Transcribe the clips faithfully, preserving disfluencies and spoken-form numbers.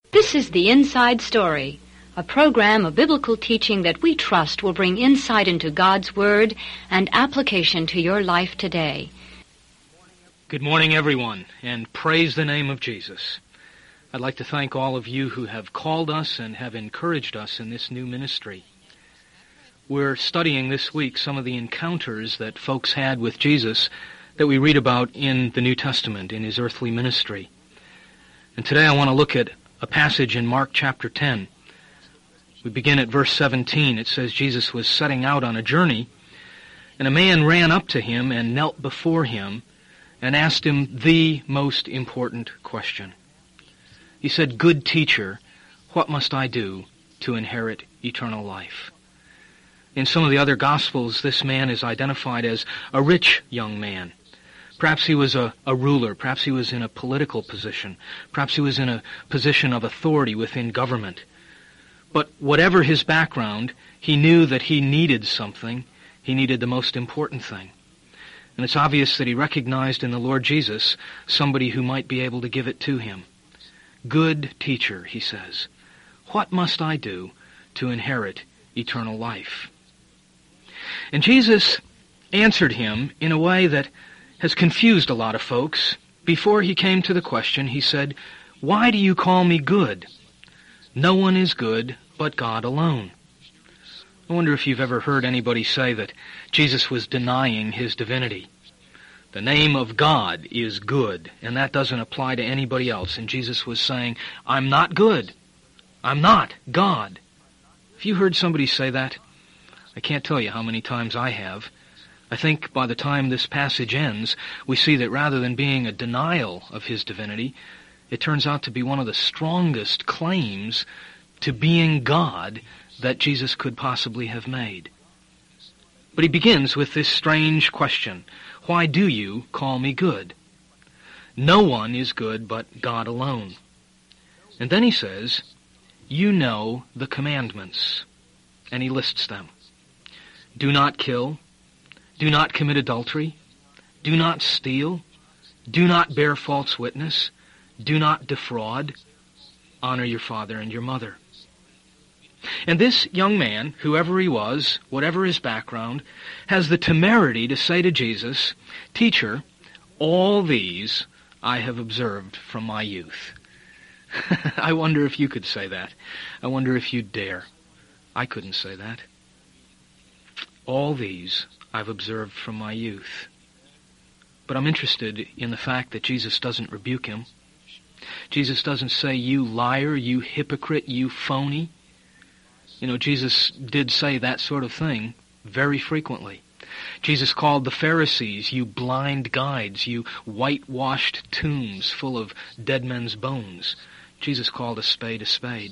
This is The Inside Story, a program of biblical teaching that we trust will bring insight into God's Word and application to your life today. Good morning, everyone, and praise the name of Jesus. I'd like to thank all of you who have called us and have encouraged us in this new ministry. We're studying this week some of the encounters that folks had with Jesus that we read about in the New Testament, in his earthly ministry. And today I want to look at a passage in Mark chapter ten. We begin at verse seventeen. It says Jesus was setting out on a journey, and a man ran up to him and knelt before him and asked him the most important question. He said, "Good teacher, what must I do to inherit eternal life?" In some of the other Gospels, this man is identified as a rich young man. Perhaps he was a, a ruler. Perhaps he was in a political position. Perhaps he was in a position of authority within government. But whatever his background, he knew that he needed something. He needed the most important thing. And it's obvious that he recognized in the Lord Jesus somebody who might be able to give it to him. "Good teacher," he says, "what must I do to inherit eternal life?" And Jesus answered him in a way that has confused a lot of folks. Before he came to the question, he said, "Why do you call me good? No one is good but God alone." I wonder if you've ever heard anybody say that Jesus was denying his divinity. The name of God is good, and that doesn't apply to anybody else. And Jesus was saying, "I'm not good. I'm not God." Have you heard somebody say that? I can't tell you how many times I have. I think by the time this passage ends, we see that rather than being a denial of his divinity, it turns out to be one of the strongest claims to being God that Jesus could possibly have made. But he begins with this strange question: "Why do you call me good? No one is good but God alone." And then he says, "You know the commandments." And he lists them. Do not kill. Do not commit adultery. Do not steal. Do not bear false witness. Do not defraud. Honor your father and your mother. And this young man, whoever he was, whatever his background, has the temerity to say to Jesus, "Teacher, all these I have observed from my youth." I wonder if you could say that. I wonder if you'd dare. I couldn't say that. All these I've observed from my youth. But I'm interested in the fact that Jesus doesn't rebuke him. Jesus doesn't say, "You liar, you hypocrite, you phony." You know, Jesus did say that sort of thing very frequently. Jesus called the Pharisees, "You blind guides, you whitewashed tombs full of dead men's bones." Jesus called a spade a spade.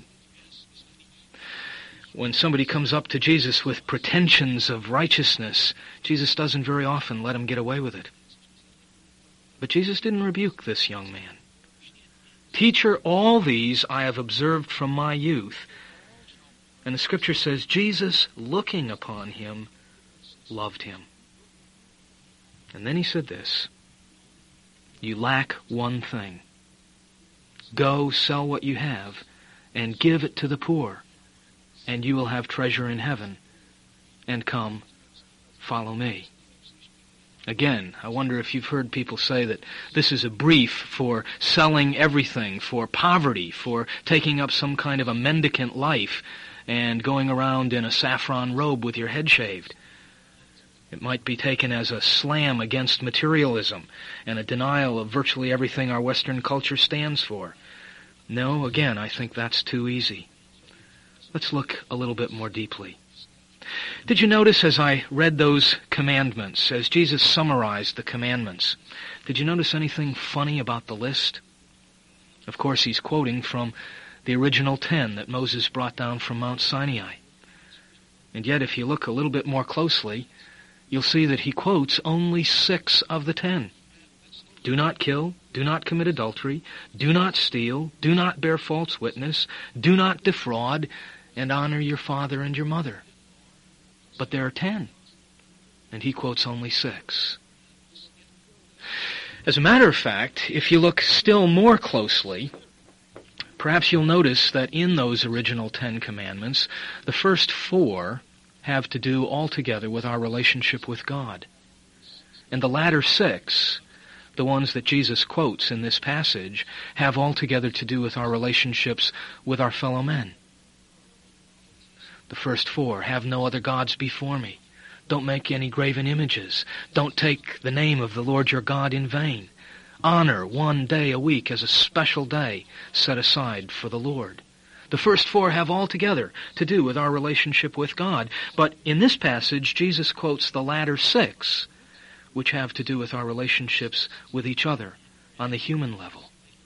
When somebody comes up to Jesus with pretensions of righteousness, Jesus doesn't very often let him get away with it. But Jesus didn't rebuke this young man. "Teacher, all these I have observed from my youth." And the scripture says, Jesus, looking upon him, loved him. And then he said this, "You lack one thing. Go sell what you have and give it to the poor, and you will have treasure in heaven. And come, follow me." Again, I wonder if you've heard people say that this is a brief for selling everything, for poverty, for taking up some kind of a mendicant life and going around in a saffron robe with your head shaved. It might be taken as a slam against materialism and a denial of virtually everything our Western culture stands for. No, again, I think that's too easy. Let's look a little bit more deeply. Did you notice as I read those commandments, as Jesus summarized the commandments, did you notice anything funny about the list? Of course, he's quoting from the original ten that Moses brought down from Mount Sinai. And yet, if you look a little bit more closely, you'll see that he quotes only six of the ten. Do not kill, do not commit adultery, do not steal, do not bear false witness, do not defraud, and honor your father and your mother. But there are ten, and he quotes only six. As a matter of fact, if you look still more closely, Perhaps you'll notice that in those original Ten Commandments, the first four have to do altogether with our relationship with God. And the latter six, the ones that Jesus quotes in this passage, have altogether to do with our relationships with our fellow men. The first four, have no other gods before me. Don't make any graven images. Don't take the name of the Lord your God in vain. Honor one day a week as a special day set aside for the Lord. The first four have altogether to do with our relationship with God. But in this passage, Jesus quotes the latter six, which have to do with our relationships with each other on the human level.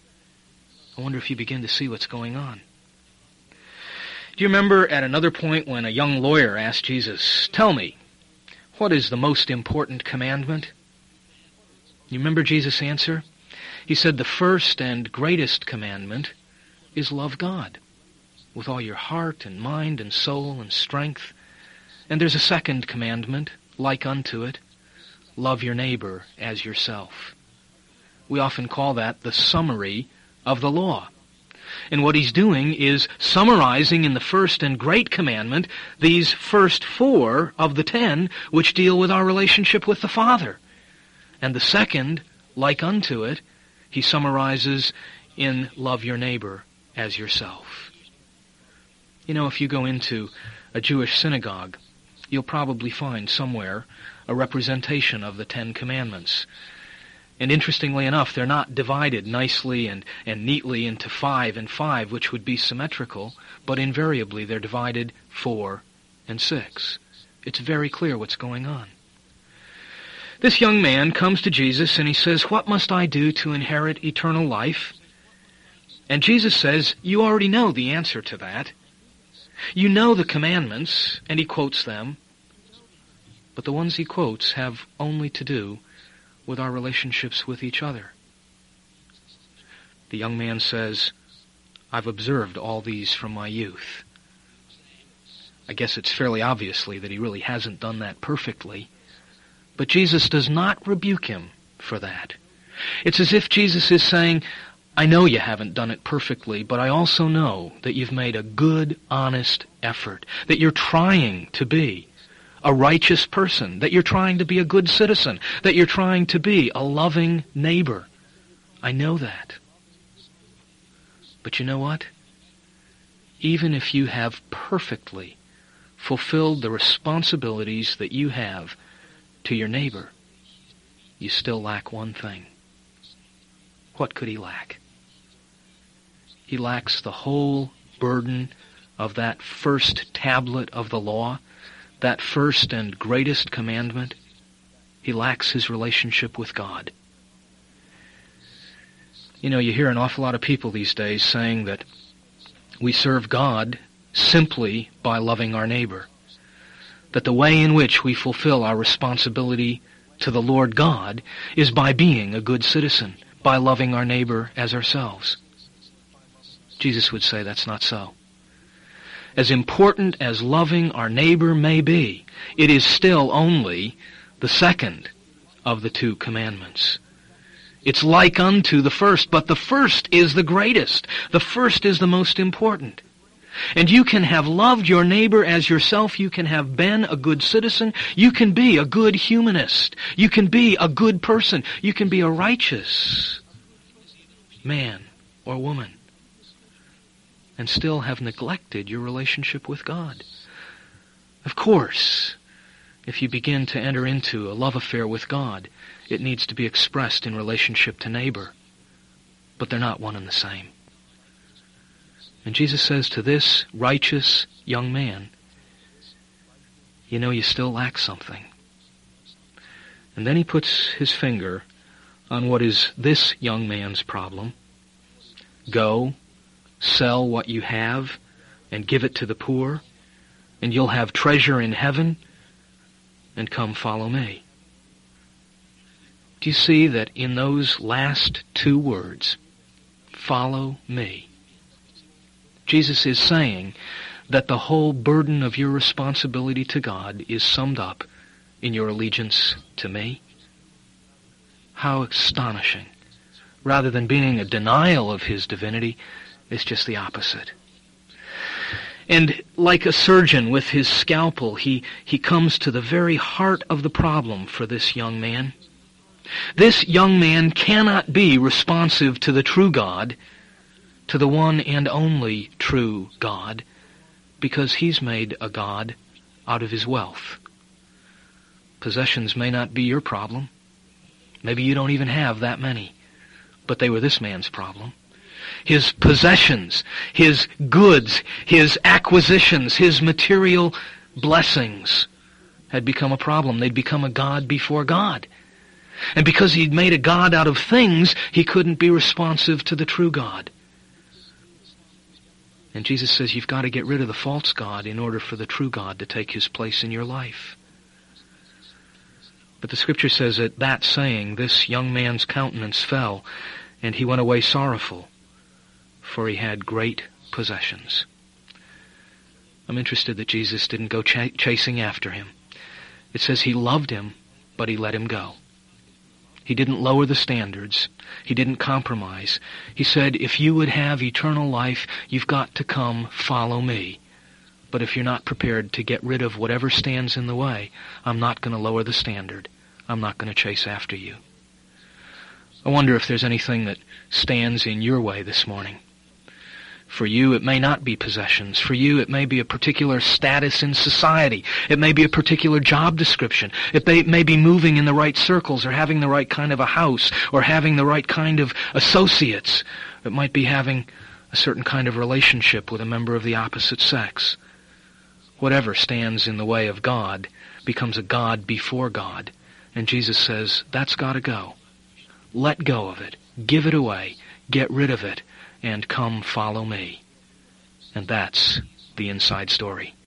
I wonder if you begin to see what's going on. Do you remember at another point when a young lawyer asked Jesus, "Tell me, what is the most important commandment?" You remember Jesus' answer? He said the first and greatest commandment is love God with all your heart and mind and soul and strength. And there's a second commandment, like unto it, love your neighbor as yourself. We often call that the summary of the law. And what he's doing is summarizing in the first and great commandment these first four of the ten which deal with our relationship with the Father. And the second, like unto it, he summarizes in love your neighbor as yourself. You know, if you go into a Jewish synagogue, you'll probably find somewhere a representation of the Ten Commandments. And interestingly enough, they're not divided nicely and, and neatly into five and five, which would be symmetrical, but invariably they're divided four and six. It's very clear what's going on. This young man comes to Jesus and he says, "What must I do to inherit eternal life?" And Jesus says, you already know the answer to that. You know the commandments, and he quotes them, but the ones he quotes have only to do with our relationships with each other. The young man says, "I've observed all these from my youth." I guess it's fairly obviously that he really hasn't done that perfectly. But Jesus does not rebuke him for that. It's as if Jesus is saying, I know you haven't done it perfectly, but I also know that you've made a good, honest effort, that you're trying to be a righteous person, that you're trying to be a good citizen, that you're trying to be a loving neighbor. I know that. But you know what? Even if you have perfectly fulfilled the responsibilities that you have to your neighbor, you still lack one thing. What could he lack? He lacks the whole burden of that first tablet of the law, that first and greatest commandment. He lacks his relationship with God. You know, you hear an awful lot of people these days saying that we serve God simply by loving our neighbor. That the way in which we fulfill our responsibility to the Lord God is by being a good citizen, by loving our neighbor as ourselves. Jesus would say that's not so. As important as loving our neighbor may be, it is still only the second of the two commandments. It's like unto the first, but the first is the greatest. The first is the most important. And you can have loved your neighbor as yourself. You can have been a good citizen. You can be a good humanist. You can be a good person. You can be a righteous man or woman and still have neglected your relationship with God. Of course, if you begin to enter into a love affair with God, it needs to be expressed in relationship to neighbor. But they're not one and the same. And Jesus says to this righteous young man, you know, you still lack something. And then he puts his finger on what is this young man's problem. Go, sell what you have, and give it to the poor, and you'll have treasure in heaven, and come follow me. Do you see that in those last two words, follow me, Jesus is saying that the whole burden of your responsibility to God is summed up in your allegiance to me? How astonishing. Rather than being a denial of his divinity, is just the opposite. And like a surgeon with his scalpel, he, he comes to the very heart of the problem for this young man. This young man cannot be responsive to the true God, to the one and only true God, because he's made a God out of his wealth. Possessions may not be your problem. Maybe you don't even have that many. But they were this man's problem. His possessions, his goods, his acquisitions, his material blessings had become a problem. They'd become a god before God. And because he'd made a god out of things, he couldn't be responsive to the true God. And Jesus says you've got to get rid of the false god in order for the true God to take his place in your life. But the Scripture says at that saying, this young man's countenance fell, and he went away sorrowful, for he had great possessions. I'm interested that Jesus didn't go ch- chasing after him. It says he loved him, but he let him go. He didn't lower the standards. He didn't compromise. He said, if you would have eternal life, you've got to come follow me. But if you're not prepared to get rid of whatever stands in the way, I'm not going to lower the standard. I'm not going to chase after you. I wonder if there's anything that stands in your way this morning. For you, it may not be possessions. For you, it may be a particular status in society. It may be a particular job description. It may, may be moving in the right circles, or having the right kind of a house, or having the right kind of associates. It might be having a certain kind of relationship with a member of the opposite sex. Whatever stands in the way of God becomes a god before God. And Jesus says, that's got to go. Let go of it. Give it away. Get rid of it. And come follow me. And that's the inside story.